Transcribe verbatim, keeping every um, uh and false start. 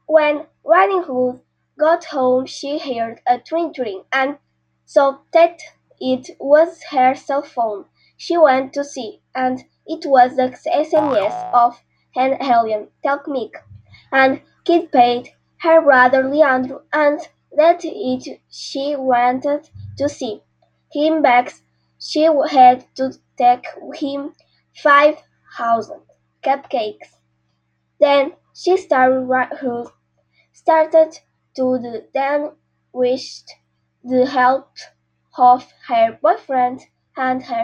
When Riding Hood got home she heard a twittering and saw that it was her cell phone. She went to see, and it was the S M S of Aunt Helen telling and Kid paid her brother Leandro and that it she wanted to see him back she had to take him five thousand cupcakes. Then she started who started to do then wished the help of her boyfriend and her